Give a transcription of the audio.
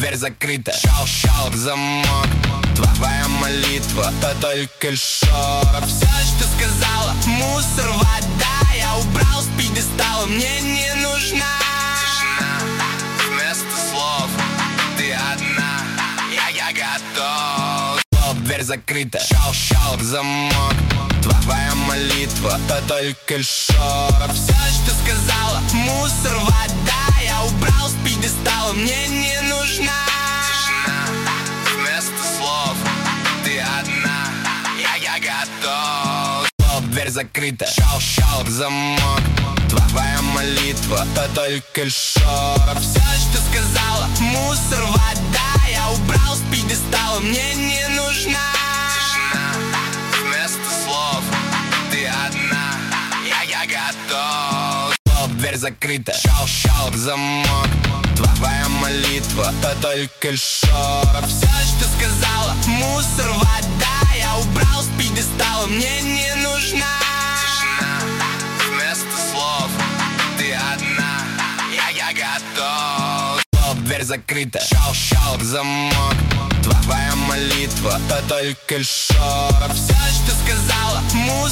дверь закрыта. Щелк, замок, твоя молитва, это только лишь шорох. Все, что сказала, мусор, вода. Я убрал с пьедестала, мне не нужна тишина. Вместо слов ты одна, я готов. Дверь закрыта. Щелк, замок, твоя молитва, это только лишь шорох. Все, что сказала, мусор, вода. Я убрал с пьедестала, мне не нужна тишина. Вместо слов ты одна, я готов. Дверь закрыта. Щелк, замок, твоя молитва, это только лишь шорох. Все, что сказала, мусор, вода. Я убрал с пьедестала, мне не нужна тишина. Вместо слов ты одна, я готов. Дверь закрыта. Щелк, замок, твоя молитва, это только лишь шорох. Все, что сказала, мусор, вода. Я убрал с пьедестала, мне не нужна тишина. Вместо слов ты одна, я готов. Дверь закрыта. Щелк, замок, твоя молитва, это только лишь шорох. Все, что сказала, мусор.